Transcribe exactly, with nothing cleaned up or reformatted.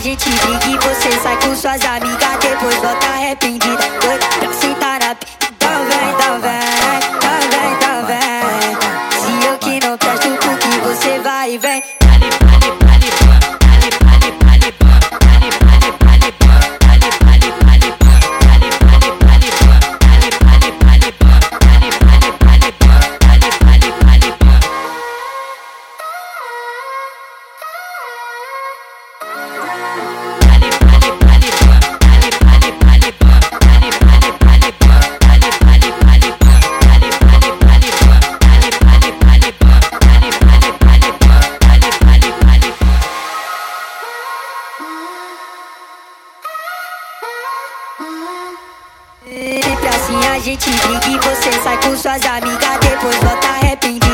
gente briga e você sai com suas amigas, depois volta arrependida. Oi, pra sentar na p... Então vem, então vem, então vem, então vem. Se eu que não presto, por que você vai e vem? Sempre assim a gente briga e você sai com suas amigas, depois volta arrependido.